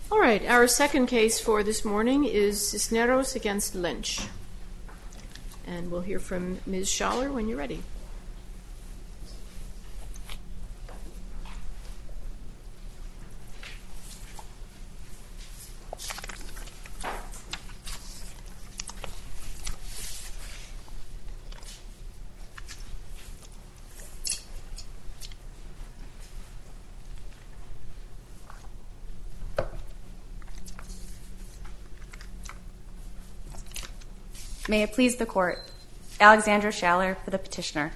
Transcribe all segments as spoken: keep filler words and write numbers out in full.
All right, our second case for this morning is Cisneros against Lynch. And we'll hear from Miz Schaller when you're ready. May it please the Court, Alexandra Schaller for the petitioner.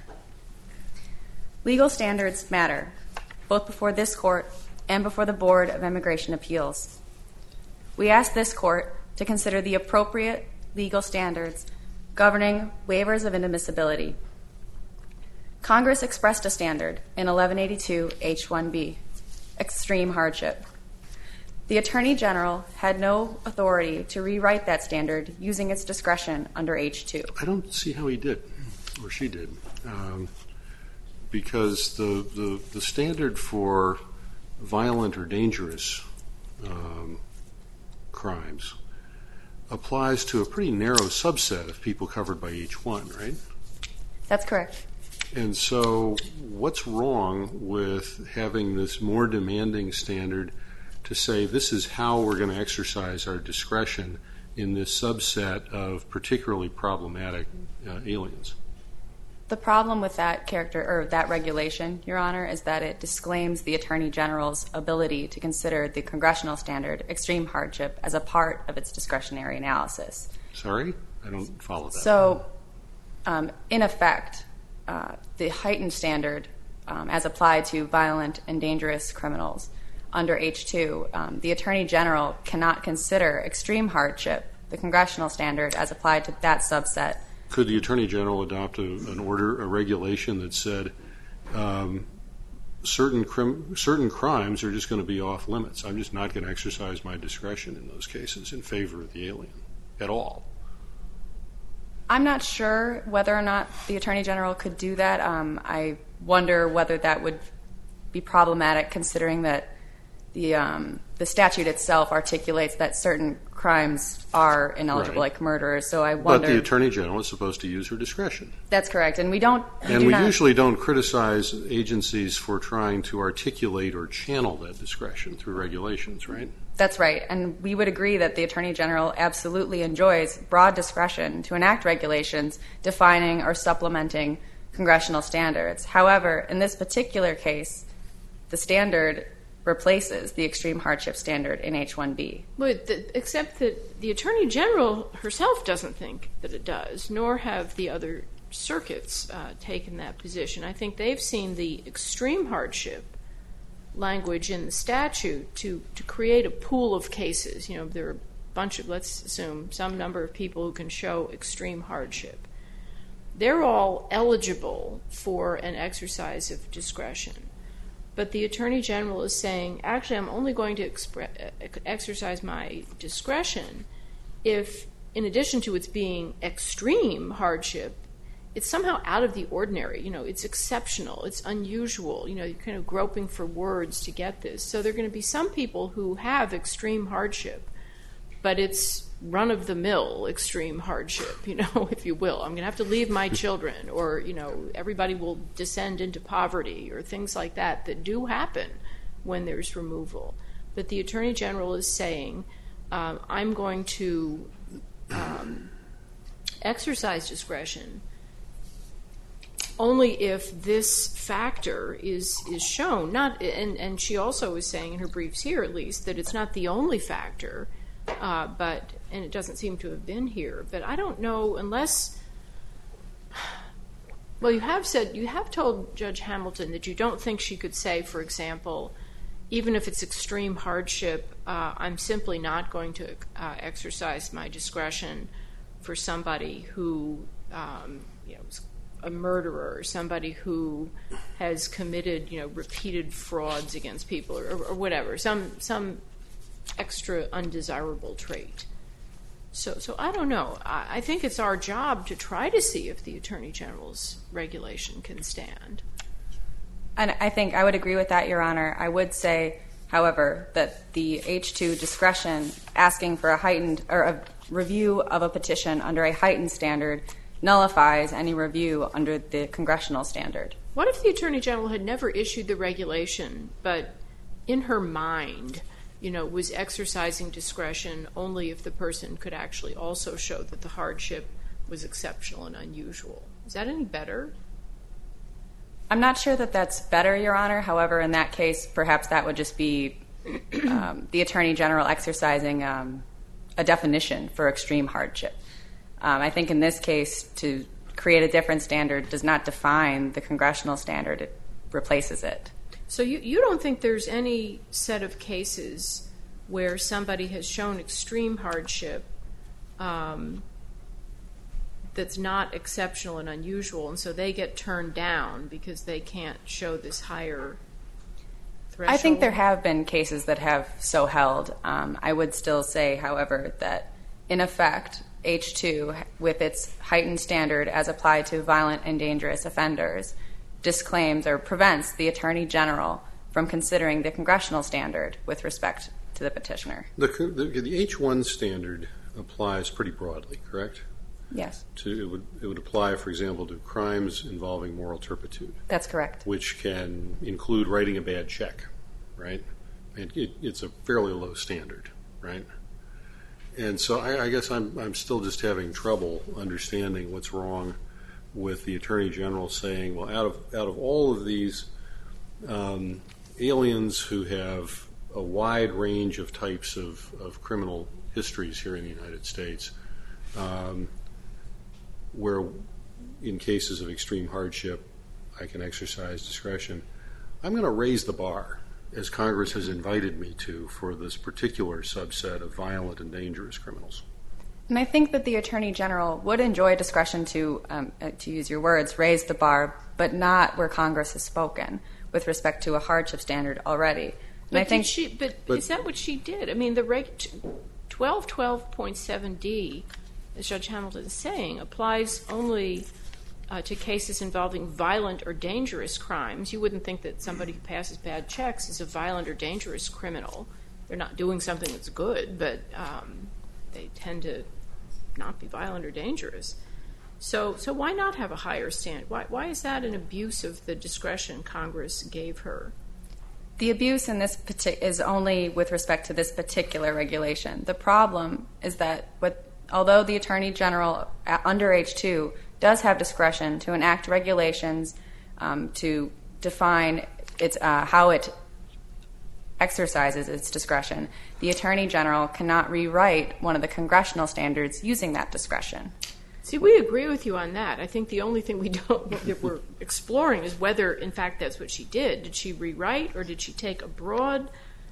Legal standards matter, both before this Court and before the Board of Immigration Appeals. We ask this Court to consider the appropriate legal standards governing waivers of inadmissibility. Congress expressed a standard in eleven eighty-two H one B, extreme hardship. The Attorney General had no authority to rewrite that standard using its discretion under H two. I don't see how he did, or she did, um, because the, the, the standard for violent or dangerous um, crimes applies to a pretty narrow subset of people covered by H one, right? That's correct. And so what's wrong with having this more demanding standard to say this is how we're going to exercise our discretion in this subset of particularly problematic uh, aliens? The problem with that character or that regulation, Your Honor, is that it disclaims the Attorney General's ability to consider the congressional standard, extreme hardship, as a part of its discretionary analysis. Sorry? I don't follow that. So, um, in effect, uh, the heightened standard um, as applied to violent and dangerous criminals under H two, um, the Attorney General cannot consider extreme hardship, the congressional standard, as applied to that subset. Could the Attorney General adopt a, an order, a regulation that said um, certain crim- certain crimes are just going to be off limits? I'm just not going to exercise my discretion in those cases in favor of the alien at all. I'm not sure whether or not the Attorney General could do that. Um, I wonder whether that would be problematic, considering that the um, the statute itself articulates that certain crimes are ineligible, right, like murder. So I wonder. But the Attorney General is supposed to use her discretion. That's correct, and we don't. We and do we not, usually don't criticize agencies for trying to articulate or channel that discretion through regulations, right? That's right, and we would agree that the Attorney General absolutely enjoys broad discretion to enact regulations defining or supplementing congressional standards. However, in this particular case, the standard replaces the extreme hardship standard in H one B. But the, except that the Attorney General herself doesn't think that it does, nor have the other circuits uh, taken that position. I think they've seen the extreme hardship language in the statute to, to create a pool of cases. You know, there are a bunch of, let's assume, some number of people who can show extreme hardship. They're all eligible for an exercise of discretion. But the Attorney General is saying, actually, I'm only going to expre- exercise my discretion if, in addition to its being extreme hardship, it's somehow out of the ordinary. You know, it's exceptional, it's unusual. You know, you're kind of groping for words to get this. So there are going to be some people who have extreme hardship, but it's run-of-the-mill extreme hardship, you know, if you will. I'm going to have to leave my children, or, you know, everybody will descend into poverty, or things like that that do happen when there's removal. But the Attorney General is saying, um, I'm going to um, exercise discretion only if this factor is is shown. Not, and, and she also is saying in her briefs here, at least, that it's not the only factor, uh, but and it doesn't seem to have been here. But I don't know, unless, well, you have said, you have told Judge Hamilton that you don't think she could say, for example, even if it's extreme hardship, uh, I'm simply not going to uh, exercise my discretion for somebody who, um, you know, is a murderer, or somebody who has committed, you know, repeated frauds against people, or, or whatever, some some extra undesirable trait. So, so I don't know. I, I think it's our job to try to see if the Attorney General's regulation can stand. And I think I would agree with that, Your Honor. I would say however, that the H two discretion asking for a heightened or a review of a petition under a heightened standard nullifies any review under the congressional standard. What if the Attorney General had never issued the regulation, but in her mind, you know, was exercising discretion only if the person could actually also show that the hardship was exceptional and unusual? Is that any better? I'm not sure that that's better, Your Honor. However, in that case, perhaps that would just be um, the Attorney General exercising um, a definition for extreme hardship. Um, I think in this case, to create a different standard does not define the congressional standard. It replaces it. So you, you don't think there's any set of cases where somebody has shown extreme hardship um, that's not exceptional and unusual, and so they get turned down because they can't show this higher threshold? I think there have been cases that have so held. Um, I would still say, however, that in effect, H two, with its heightened standard as applied to violent and dangerous offenders, disclaims or prevents the Attorney General from considering the congressional standard with respect to the petitioner. The, the, the H one standard applies pretty broadly, correct? Yes. To, it would it would apply, for example, to crimes involving moral turpitude. That's correct. Which can include writing a bad check, right? And it, it's a fairly low standard, right? And so I, I guess I'm I'm still just having trouble understanding what's wrong with the Attorney General saying, well, out of out of all of these um, aliens who have a wide range of types of, of criminal histories here in the United States, um, where in cases of extreme hardship I can exercise discretion, I'm going to raise the bar, as Congress has invited me to, for this particular subset of violent and dangerous criminals. And I think that the Attorney General would enjoy discretion to, um, to use your words, raise the bar, but not where Congress has spoken with respect to a hardship standard already. And but I think did she, but, but is that what she did? I mean, the reg, twelve twelve point seven D, as Judge Hamilton is saying, applies only uh, to cases involving violent or dangerous crimes. You wouldn't think that somebody who passes bad checks is a violent or dangerous criminal. They're not doing something that's good, but um, they tend to not be violent or dangerous. So, so why not have a higher standard? Why, why is that an abuse of the discretion Congress gave her? the abuse in this partic- is only with respect to this particular regulation. The problem is that what, although the Attorney General uh, under H two does have discretion to enact regulations um, to define its, uh, how it exercises its discretion, the Attorney General cannot rewrite one of the congressional standards using that discretion. See, we agree with you on that. I think the only thing we don't that we're exploring is whether, in fact, that's what she did. Did she rewrite, or did she take a broad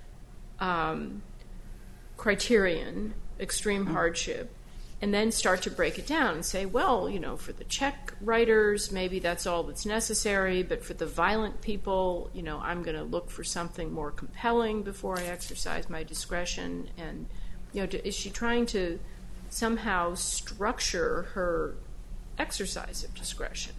um, criterion, extreme hardship, and then start to break it down and say, well, you know, for the check writers, maybe that's all that's necessary, but for the violent people, you know, I'm going to look for something more compelling before I exercise my discretion. And, you know, is she trying to somehow structure her exercise of discretion?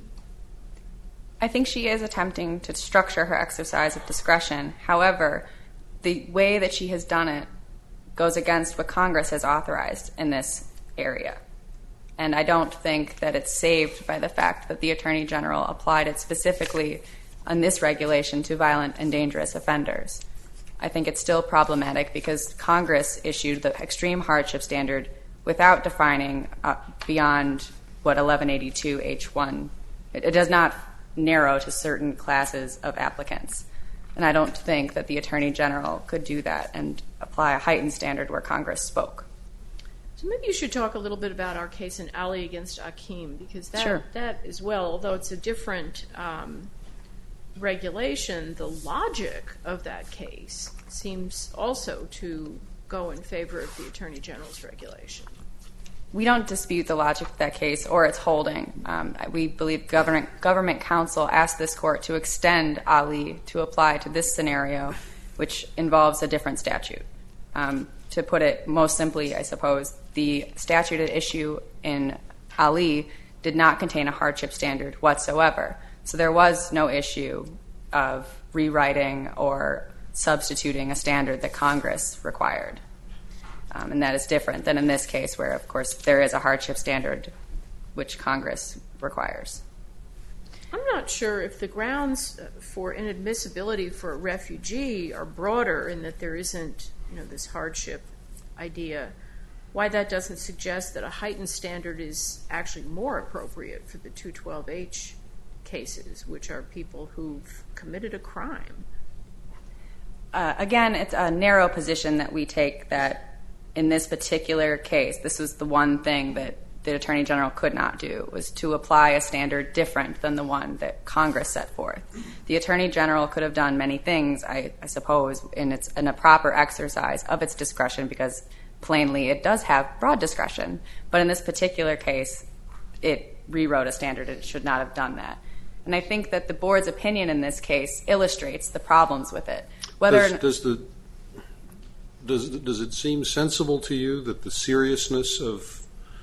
I think she is attempting to structure her exercise of discretion. However, the way that she has done it goes against what Congress has authorized in this area. And I don't think that it's saved by the fact that the Attorney General applied it specifically on this regulation to violent and dangerous offenders. I think it's still problematic because Congress issued the extreme hardship standard without defining uh, beyond what eleven eighty-two H one. It, it does not narrow to certain classes of applicants. And I don't think that the Attorney General could do that and apply a heightened standard where Congress spoke. So maybe you should talk a little bit about our case in Ali against Akeem, because that, Sure. that as well, although it's a different um, regulation, the logic of that case seems also to go in favor of the Attorney General's regulation. We don't dispute the logic of that case or its holding. Um, we believe government, government counsel asked this court to extend Ali to apply to this scenario, which involves a different statute. Um, to put it most simply, I suppose, the statute at issue in Ali did not contain a hardship standard whatsoever. So there was no issue of rewriting or substituting a standard that Congress required. Um, and that is different than in this case where, of course, there is a hardship standard which Congress requires. I'm not sure if the grounds for inadmissibility for a refugee are broader in that there isn't, you know, this hardship idea, why that doesn't suggest that a heightened standard is actually more appropriate for the two twelve H cases, which are people who've committed a crime. Uh, again, it's a narrow position that we take that in this particular case, this was the one thing that the Attorney General could not do, was to apply a standard different than the one that Congress set forth. The Attorney General could have done many things, I, I suppose, in, its, in a proper exercise of its discretion, because plainly it does have broad discretion. But in this particular case, it rewrote a standard and it should not have done that. And I think that the Board's opinion in this case illustrates the problems with it. Whether does, does the Does, does it seem sensible to you that the seriousness of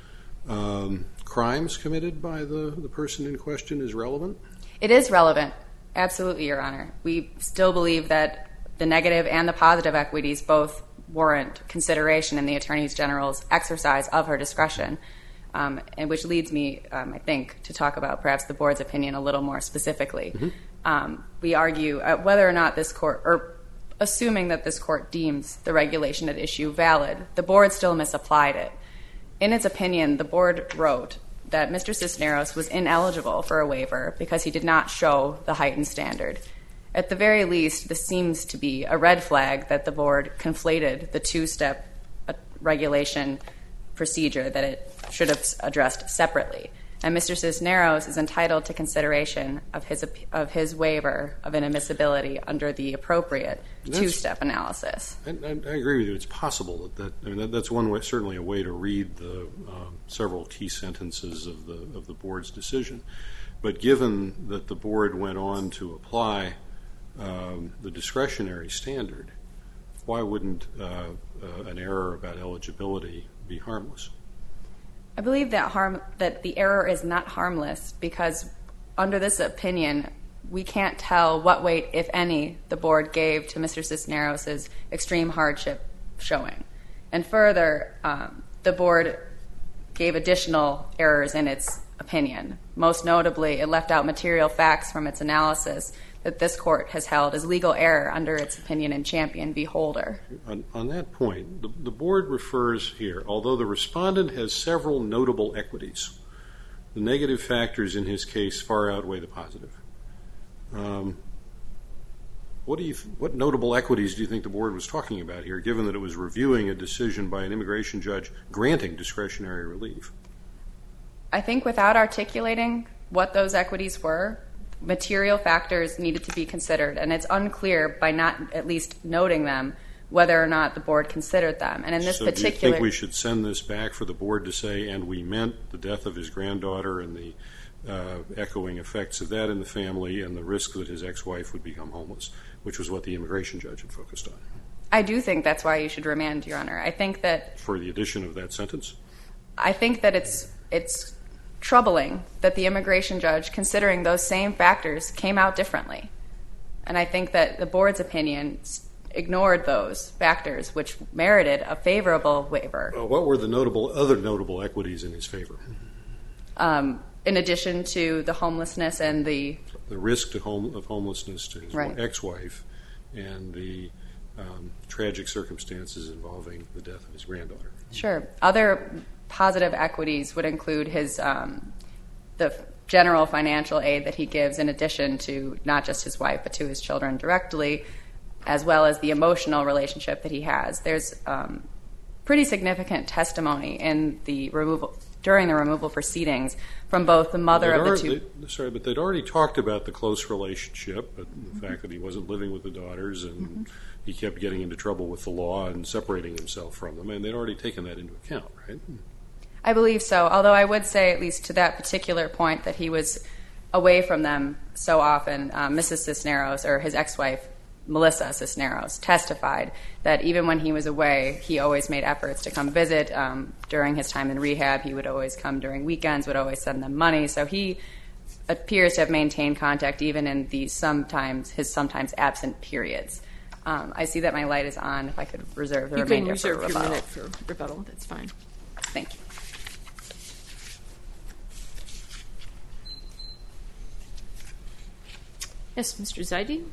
um, crimes committed by the, the person in question is relevant? It is relevant. Absolutely, Your Honor. We still believe that the negative and the positive equities both warrant consideration in the Attorney General's exercise of her discretion, um, and which leads me, um, I think, to talk about perhaps the Board's opinion a little more specifically. Mm-hmm. Um, we argue uh, whether or not this court, or assuming that this court deems the regulation at issue valid, the Board still misapplied it. In its opinion, the Board wrote that Mister Cisneros was ineligible for a waiver because he did not show the heightened standard. At the very least, this seems to be a red flag that the Board conflated the two-step uh, regulation procedure that it should have addressed separately. And Mister Cisneros is entitled to consideration of his of his waiver of inadmissibility under the appropriate that's, two-step analysis. I, I, I agree with you. It's possible that, that I mean that, that's one way, certainly a way to read the um, several key sentences of the of the Board's decision. But given that the Board went on to apply um, the discretionary standard, why wouldn't uh, uh, an error about eligibility be harmless? I believe that harm that the error is not harmless because under this opinion, we can't tell what weight, if any, the Board gave to Mister Cisneros' extreme hardship showing. And further, um, the Board gave additional errors in its opinion. Most notably, it left out material facts from its analysis that this court has held as legal error under its opinion in Champion v. Holder. On, on that point, the, the Board refers here, although the respondent has several notable equities, the negative factors in his case far outweigh the positive. Um, what do you, what notable equities do you think the Board was talking about here, given that it was reviewing a decision by an immigration judge granting discretionary relief? I think without articulating what those equities were, material factors needed to be considered, and it's unclear by not at least noting them whether or not the Board considered them. And in this so particular, do you think we should send this back for the Board to say, and we meant the death of his granddaughter and the uh, echoing effects of that in the family and the risk that his ex-wife would become homeless, which was what the immigration judge had focused on? I do think that's why you should remand, Your Honor. I think that for the addition of that sentence? I think that it's it's troubling that the immigration judge, considering those same factors, came out differently. And I think that the Board's opinion ignored those factors, which merited a favorable waiver. Uh, what were the notable other notable equities in his favor? Um, in addition to the homelessness and the... The risk to home, of homelessness to his right. ex-wife and the um, tragic circumstances involving the death of his granddaughter. Sure. Other positive equities would include his um, the general financial aid that he gives in addition to not just his wife but to his children directly, as well as the emotional relationship that he has. There's um, pretty significant testimony in the removal during the removal proceedings from both the mother of the already, two... They, sorry, but they'd already talked about the close relationship, but the mm-hmm. fact that he wasn't living with the daughters and mm-hmm. he kept getting into trouble with the law and separating himself from them, and they'd already taken that into account, right? I believe so, although I would say, at least to that particular point, that he was away from them so often. Um, Missus Cisneros, or his ex-wife, Melissa Cisneros, testified that even when he was away, he always made efforts to come visit. Um, during his time in rehab, he would always come during weekends, would always send them money. So he appears to have maintained contact even in these sometimes his sometimes absent periods. Um, I see that my light is on. If I could reserve the You remainder can reserve for your rebuttal. minute for rebuttal. That's fine. Thank you. Yes, Mister Zaidi?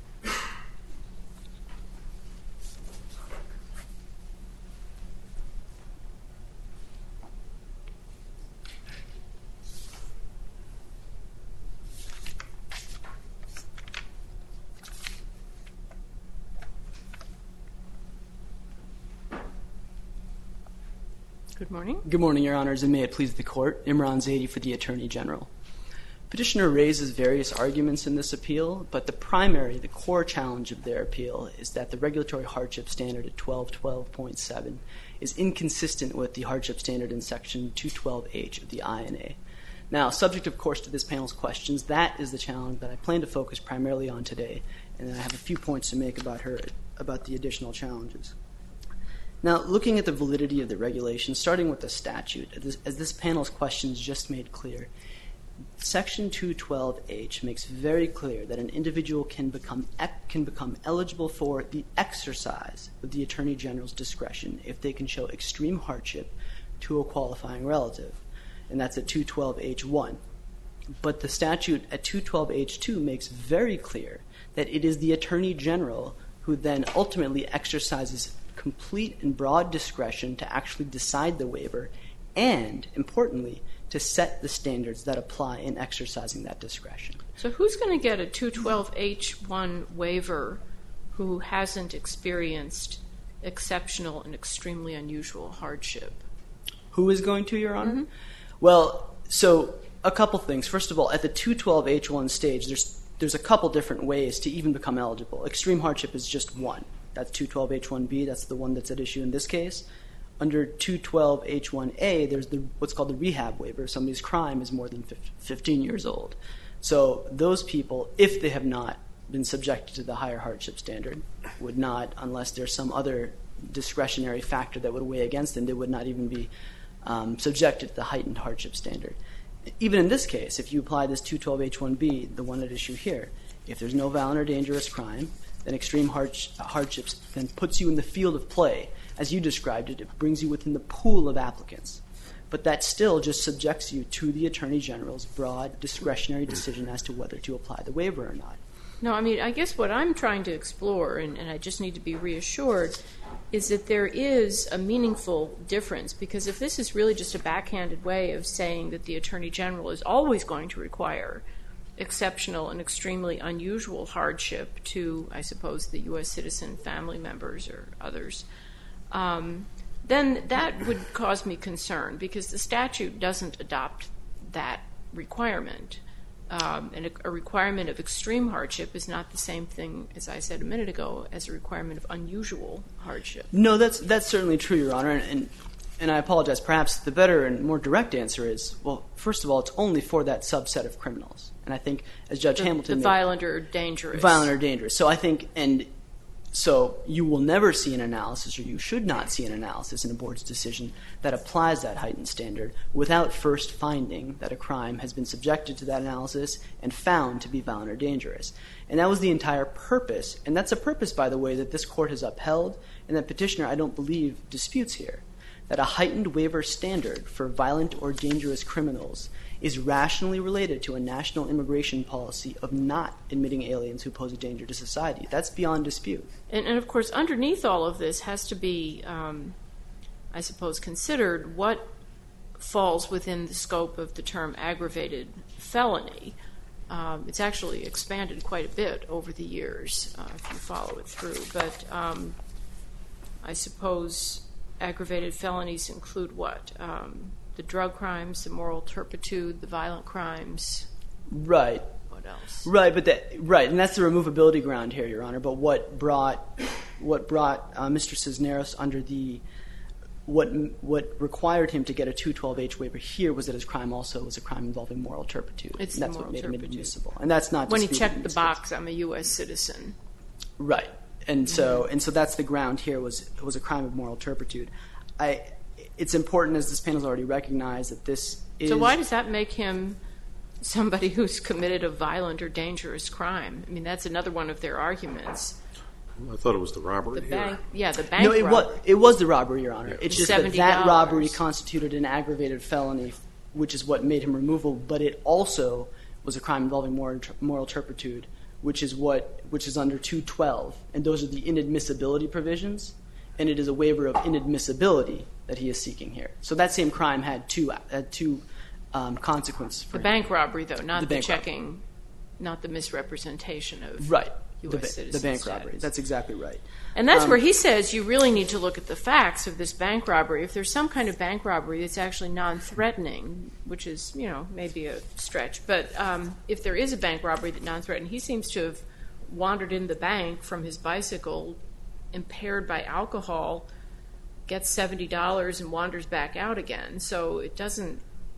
Good morning. Good morning, Your Honors, and may it please the Court. Imran Zaidi for the Attorney General. Petitioner raises various arguments in this appeal, but the primary, the core challenge of their appeal is that the regulatory hardship standard at twelve twelve point seven is inconsistent with the hardship standard in Section two twelve H of the I N A. Now, subject, of course, to this panel's questions, that is the challenge that I plan to focus primarily on today, and then I have a few points to make about her, about the additional challenges. Now, looking at the validity of the regulation, starting with the statute, as this, as this panel's questions just made clear, Section two twelve H makes very clear that an individual can become can become eligible for the exercise of the Attorney General's discretion if they can show extreme hardship to a qualifying relative, and that's at two twelve H one. But the statute at two twelve H two makes very clear that it is the Attorney General who then ultimately exercises complete and broad discretion to actually decide the waiver and, importantly, to set the standards that apply in exercising that discretion. So who's going to get a two twelve H one waiver who hasn't experienced exceptional and extremely unusual hardship? Who is going to, Your Honor? Mm-hmm. Well, so a couple things. First of all, at the two twelve H one stage, there's there's a couple different ways to even become eligible. Extreme hardship is just one. That's two twelve H one B. That's the one that's at issue in this case. Under two twelve H one A, there's the what's called the rehab waiver. Somebody's crime is more than fifteen years old. So those people, if they have not been subjected to the higher hardship standard, would not, unless there's some other discretionary factor that would weigh against them, they would not even be um, subjected to the heightened hardship standard. Even in this case, if you apply this two twelve H one B, the one at issue here, if there's no violent or dangerous crime, then extreme hardships then puts you in the field of play. As you described it, it brings you within the pool of applicants. But that still just subjects you to the Attorney General's broad discretionary decision as to whether to apply the waiver or not. No, I mean, I guess what I'm trying to explore, and, and I just need to be reassured, is that there is a meaningful difference, because if this is really just a backhanded way of saying that the Attorney General is always going to require exceptional and extremely unusual hardship to, I suppose, the U S citizen family members or others, um, then that would cause me concern, because the statute doesn't adopt that requirement. Um, and a, a requirement of extreme hardship is not the same thing, as I said a minute ago, as a requirement of unusual hardship. No, that's that's certainly true, Your Honor, and, and and I apologize. Perhaps the better and more direct answer is, well, first of all, it's only for that subset of criminals. And I think, as Judge The, Hamilton... the made, violent or dangerous. Violent or dangerous. So I think, and so you will never see an analysis, or you should not see an analysis in a board's decision that applies that heightened standard without first finding that a crime has been subjected to that analysis and found to be violent or dangerous. And that was the entire purpose. And that's a purpose, by the way, that this Court has upheld, and that Petitioner, I don't believe, disputes here. That a heightened waiver standard for violent or dangerous criminals is rationally related to a national immigration policy of not admitting aliens who pose a danger to society. That's beyond dispute. And, and of course, underneath all of this has to be, um, I suppose, considered what falls within the scope of the term aggravated felony. Um, it's actually expanded quite a bit over the years, uh, if you follow it through. But um, I suppose aggravated felonies include what? Um, the drug crimes, the moral turpitude, the violent crimes. Right. What else? Right, but that right, and that's the removability ground here, Your Honor. But what brought what brought uh, Mister Cisneros under the what what required him to get a two twelve H waiver here was that his crime also was a crime involving moral turpitude. It's and that's moral what made turpitude. him admissible, and that's not When he disputed checked in the this box, case. I'm a U S citizen. Right, and so and so that's the ground here was was a crime of moral turpitude. I. It's important, as this panel has already recognized, that this is... So why does that make him somebody who's committed a violent or dangerous crime? I mean, that's another one of their arguments. I thought it was the robbery. The here. bank, yeah, the bank No, it robbery. was, it was the robbery, Your Honor. Yeah. It's just that seventy dollars. that robbery constituted an aggravated felony, which is what made him removable, but it also was a crime involving moral, moral turpitude, which is what which is under two twelve, and those are the inadmissibility provisions, and it is a waiver of inadmissibility that he is seeking here. So that same crime had two had two um, consequences for The him. bank robbery, though, not The the, bank checking, not the misrepresentation of Right. U S The, ba- citizen the bank status. robbery. That's exactly right. And that's Um, where he says you really need to look at the facts of this bank robbery. If there's some kind of bank robbery that's actually non-threatening, which is, you know, maybe a stretch, but um, if there is a bank robbery that's non-threatening, he seems to have wandered in the bank from his bicycle, impaired by alcohol, gets seventy dollars and wanders back out again. So it doesn't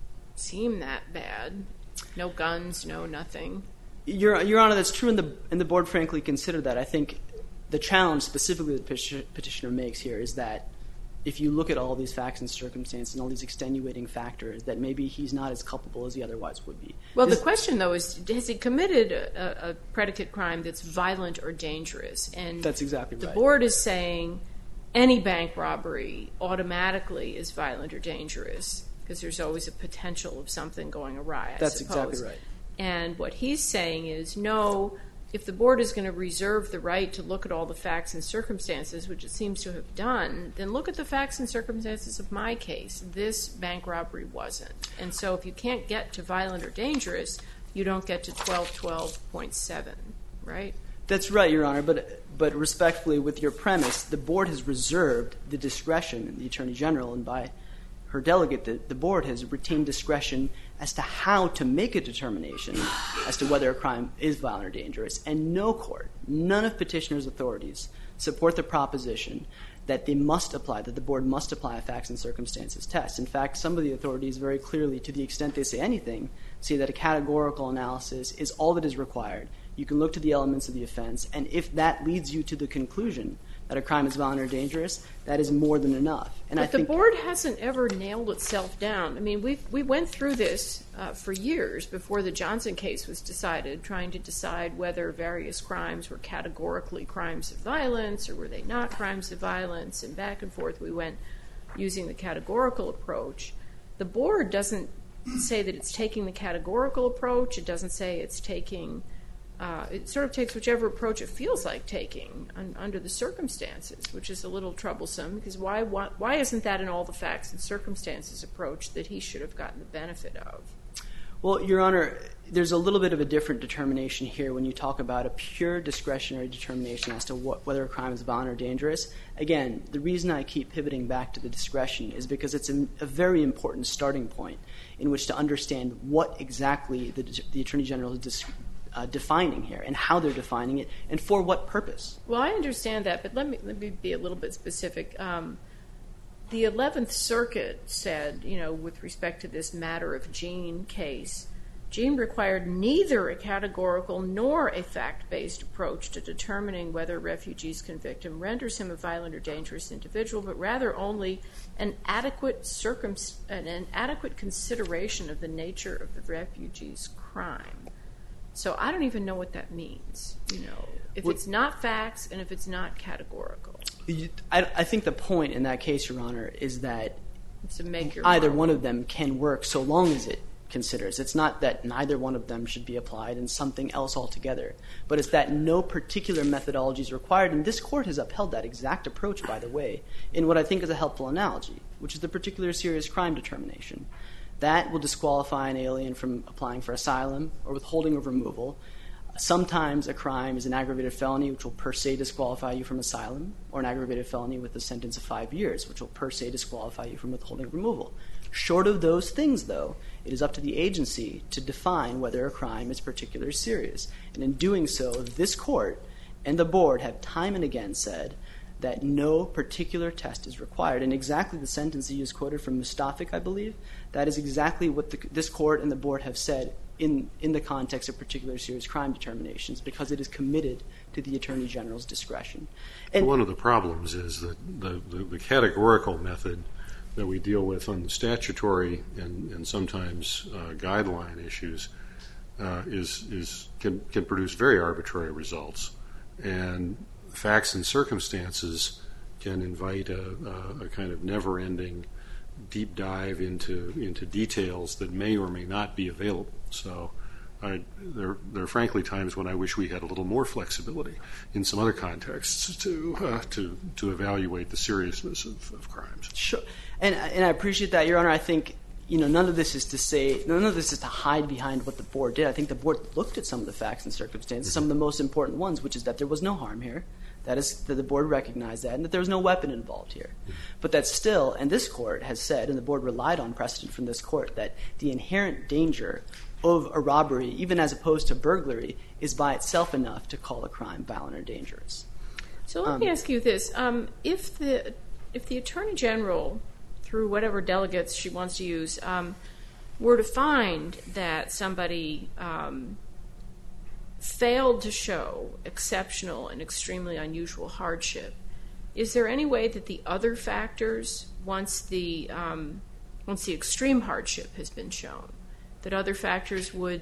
seem that bad. No guns, no nothing. Your, Your Honor, that's true, and the, and the board frankly considered that. I think the challenge specifically the petitioner, petitioner makes here is that if you look at all these facts and circumstances and all these extenuating factors, that maybe he's not as culpable as he otherwise would be. Well, This- the question, though, is has he committed a, a predicate crime that's violent or dangerous? And That's exactly the right. board is saying any bank robbery automatically is violent or dangerous because there's always a potential of something going awry, I That's suppose. exactly right. And what he's saying is, no, if the board is going to reserve the right to look at all the facts and circumstances, which it seems to have done, then look at the facts and circumstances of my case. This bank robbery wasn't. And so if you can't get to violent or dangerous, you don't get to twelve twelve point seven, right? That's right, Your Honor, but but respectfully, with your premise, the board has reserved the discretion in the Attorney General, and by her delegate, the, the board has retained discretion as to how to make a determination as to whether a crime is violent or dangerous. And no court, none of petitioner's authorities support the proposition that they must apply, that the board must apply a facts and circumstances test. In fact, some of the authorities very clearly, to the extent they say anything, say that a categorical analysis is all that is required. You can look to the elements of the offense, and if that leads you to the conclusion that a crime is violent or dangerous, that is more than enough. And But I think the board hasn't ever nailed itself down. I mean, we we went through this uh, for years before the Johnson case was decided, trying to decide whether various crimes were categorically crimes of violence or were they not crimes of violence, and back and forth we went using the categorical approach. The board doesn't say that it's taking the categorical approach. It doesn't say it's taking... Uh, it sort of takes whichever approach it feels like taking un, under the circumstances, which is a little troublesome because why, why why isn't that in all the facts and circumstances approach that he should have gotten the benefit of? Well, Your Honor, there's a little bit of a different determination here when you talk about a pure discretionary determination as to what, whether a crime is violent or dangerous. Again, the reason I keep pivoting back to the discretion is because it's a, a very important starting point in which to understand what exactly the, the Attorney General is dis- uh, defining here and how they're defining it and for what purpose. Well, I understand that, but let me let me be a little bit specific. Um, the eleventh Circuit said, you know, with respect to this matter of Jean case, Jean required neither a categorical nor a fact-based approach to determining whether refugees convict him renders him a violent or dangerous individual, but rather only an adequate circum an, an adequate consideration of the nature of the refugee's crime. So I don't even know what that means, you know, if it's not facts and if it's not categorical. I, I think the point in that case, Your Honor, is that It's to make your either mark. one of them can work so long as it considers. It's not that neither one of them should be applied and something else altogether, but it's that no particular methodology is required, and this Court has upheld that exact approach, by the way, in what I think is a helpful analogy, which is the particular serious crime determination. That will disqualify an alien from applying for asylum or withholding of removal. Sometimes a crime is an aggravated felony, which will per se disqualify you from asylum, or an aggravated felony with a sentence of five years, which will per se disqualify you from withholding of removal. Short of those things, though, it is up to the agency to define whether a crime is particularly serious. And in doing so, this Court and the Board have time and again said that no particular test is required. And exactly the sentence that you just quoted from Mustafik, I believe, that is exactly what the, this Court and the Board have said in, in the context of particular serious crime determinations, because it is committed to the Attorney General's discretion. And one of the problems is that the, the, the categorical method that we deal with on the statutory and, and sometimes uh, guideline issues uh, is, is can, can produce very arbitrary results. And facts and circumstances can invite a, a, a kind of never-ending deep dive into into details that may or may not be available. So I, there, there are frankly times when I wish we had a little more flexibility in some other contexts to uh, to to evaluate the seriousness of, of crimes. Sure, and and I appreciate that, Your Honor. I think you know none of this is to say none of this is to hide behind what the board did. I think the board looked at some of the facts and circumstances, mm-hmm. some of the most important ones, which is that there was no harm here. That is, that the board recognized that, and that there was no weapon involved here. But that still, and this court has said, and the board relied on precedent from this court, that the inherent danger of a robbery, even as opposed to burglary, is by itself enough to call a crime violent or dangerous. So let um, me ask you this. Um, if the if the Attorney General, through whatever delegates she wants to use, um, were to find that somebody um, failed to show exceptional and extremely unusual hardship, is there any way that the other factors, once the um, once the extreme hardship has been shown, that other factors would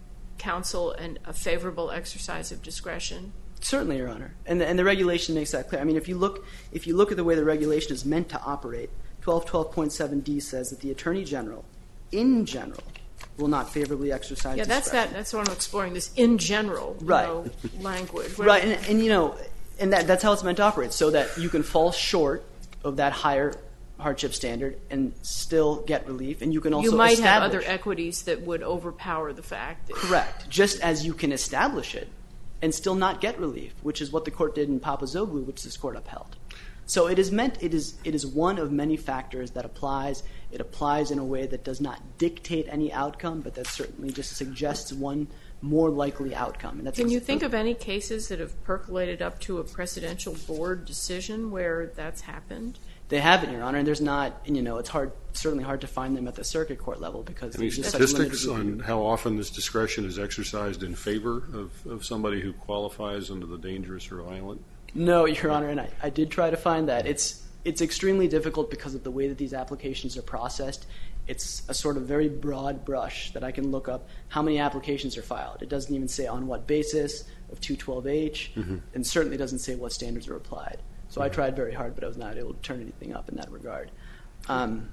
counsel an, a favorable exercise of discretion? Certainly, Your Honor, and the, and the regulation makes that clear. I mean, if you look if you look at the way the regulation is meant to operate, twelve twelve point seven D says that the Attorney General, in general, will not favorably exercise yeah, that's discretion. that. That's what I'm exploring. This in general, right. you know, language, what right? And, and you know, and that, that's how it's meant to operate, so that you can fall short of that higher hardship standard and still get relief, and you can also you might establish, have other equities that would overpower the fact that correct. Just as you can establish it and still not get relief, which is what the court did in Papazoglu, which this court upheld. So it is meant. It is. It is one of many factors that applies. It applies in a way that does not dictate any outcome, but that certainly just suggests one more likely outcome. And that's Can you ex- think of any cases that have percolated up to a presidential board decision where that's happened? They haven't, Your Honor, and there's not. And you know, it's hard, certainly hard to find them at the circuit court level because Any there's just statistics such on how often this discretion is exercised in favor of, of somebody who qualifies under the dangerous or violent? No, Your Honor, and I, I did try to find that. It's it's extremely difficult because of the way that these applications are processed. It's a sort of very broad brush that I can look up how many applications are filed. It doesn't even say on what basis of two twelve H, mm-hmm. and certainly doesn't say what standards are applied. So mm-hmm. I tried very hard, but I was not able to turn anything up in that regard. Um,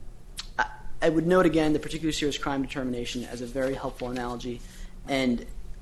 I, I would note again the particularly serious crime determination as a very helpful analogy. And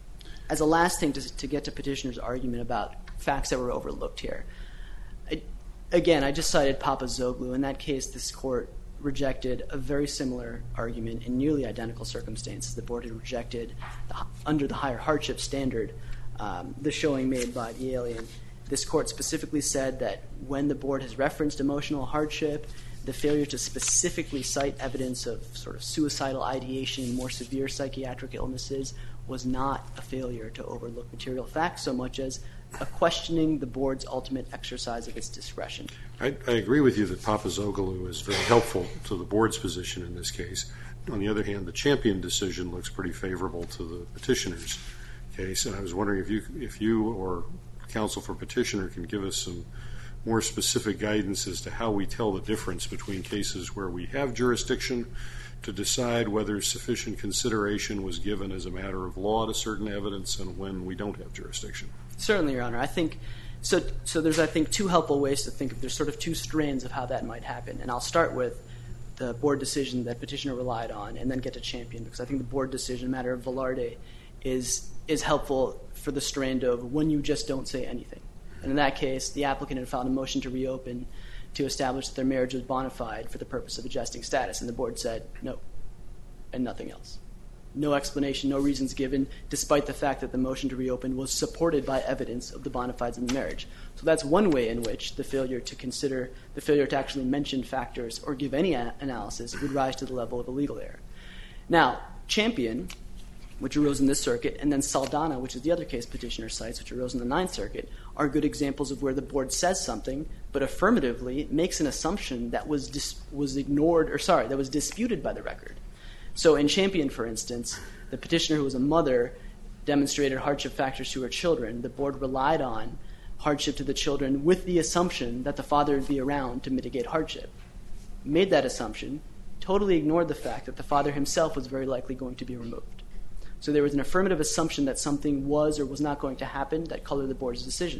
as a last thing to, to get to Petitioner's argument about facts that were overlooked here. I, again, I just cited Papazoglu. In that case, this court rejected a very similar argument in nearly identical circumstances. The board had rejected, the, under the higher hardship standard, um, the showing made by the alien. This court specifically said that when the board has referenced emotional hardship, the failure to specifically cite evidence of sort of suicidal ideation and more severe psychiatric illnesses was not a failure to overlook material facts so much as a questioning the board's ultimate exercise of its discretion. I, I agree with you that Papazoglu is very helpful to the board's position in this case. On the other hand, the Champion decision looks pretty favorable to the petitioner's case, and I was wondering if you, if you or counsel for petitioner can give us some more specific guidance as to how we tell the difference between cases where we have jurisdiction to decide whether sufficient consideration was given as a matter of law to certain evidence and when we don't have jurisdiction. Certainly, Your Honor. I think so. So there's, I think, two helpful ways to think of. There's sort of two strands of how that might happen, and I'll start with the board decision that petitioner relied on, and then get to Champion because I think the board decision, matter of Velarde, is is helpful for the strand of when you just don't say anything. And in that case, the applicant had filed a motion to reopen to establish that their marriage was bona fide for the purpose of adjusting status, and the board said no, and nothing else. No explanation, no reasons given, despite the fact that the motion to reopen was supported by evidence of the bona fides in the marriage. So that's one way in which the failure to consider, the failure to actually mention factors or give any a- analysis would rise to the level of a legal error. Now, Champion, which arose in this circuit, and then Saldana, which is the other case petitioner cites, which arose in the Ninth Circuit, are good examples of where the board says something, but affirmatively makes an assumption that was dis- was ignored, or sorry, that was disputed by the record. So in Champion, for instance, the petitioner who was a mother demonstrated hardship factors to her children. The board relied on hardship to the children with the assumption that the father would be around to mitigate hardship. Made that assumption, totally ignored the fact that the father himself was very likely going to be removed. So there was an affirmative assumption that something was or was not going to happen that colored the board's decision.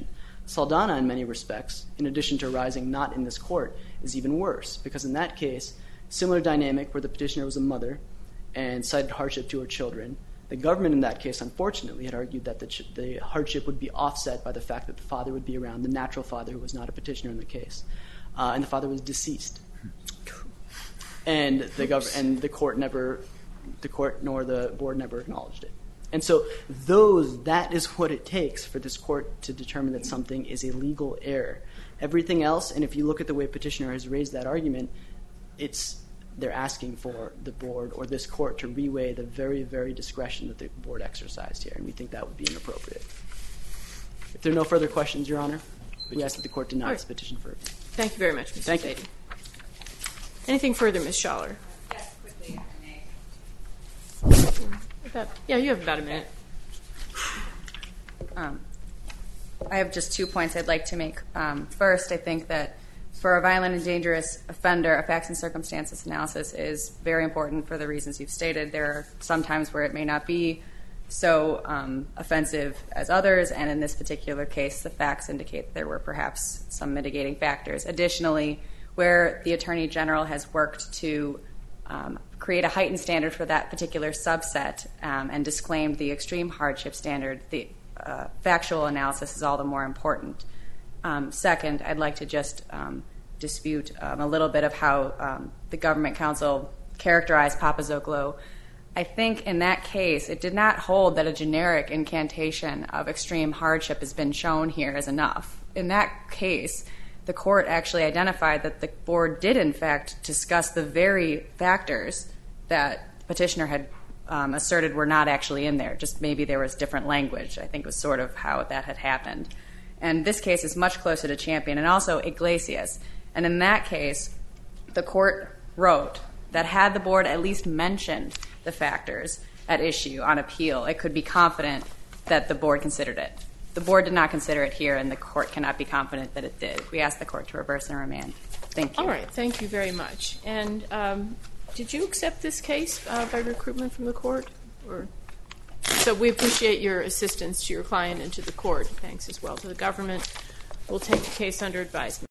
Saldana, in many respects, in addition to arising not in this court, is even worse, because in that case, similar dynamic where the petitioner was a mother and cited hardship to her children. The government in that case, unfortunately, had argued that the, ch- the hardship would be offset by the fact that the father would be around, the natural father who was not a petitioner in the case. Uh, and the father was deceased. And the gov- and the court never, the court nor the board never acknowledged it. And so those, that is what it takes for this court to determine that something is a legal error. Everything else, and if you look at the way petitioner has raised that argument, it's they're asking for the board or this court to reweigh the very, very discretion that the board exercised here, and we think that would be inappropriate. If there are no further questions, Your Honor, we ask that the court deny right. this petition for review. Thank you very much, Mister Thank Sadie. you. Anything further, Miz Schaller? Yes, quickly, if I may. About, yeah, you have about a minute. Um, I have just two points I'd like to make. Um, first, I think that for a violent and dangerous offender, a facts and circumstances analysis is very important for the reasons you've stated. There are some times where it may not be so um, offensive as others, and in this particular case, the facts indicate there were perhaps some mitigating factors. Additionally, where the Attorney General has worked to um, create a heightened standard for that particular subset um, and disclaimed the extreme hardship standard, the uh, factual analysis is all the more important. Um, second, I'd like to just um, dispute um, a little bit of how um, the government counsel characterized Papazoglou. I think in that case, it did not hold that a generic incantation of extreme hardship has been shown here as enough. In that case, the court actually identified that the board did, in fact, discuss the very factors that the petitioner had um, asserted were not actually in there. Just maybe there was different language. I think was sort of how that had happened. And this case is much closer to Champion and also Iglesias. And in that case, the court wrote that had the board at least mentioned the factors at issue on appeal, it could be confident that the board considered it. The board did not consider it here, and the court cannot be confident that it did. We ask the court to reverse and remand. Thank you. All right. Thank you very much. And um, did you accept this case uh, by recruitment from the court? Or so we appreciate your assistance to your client and to the court. Thanks as well to the government. We'll take the case under advisement.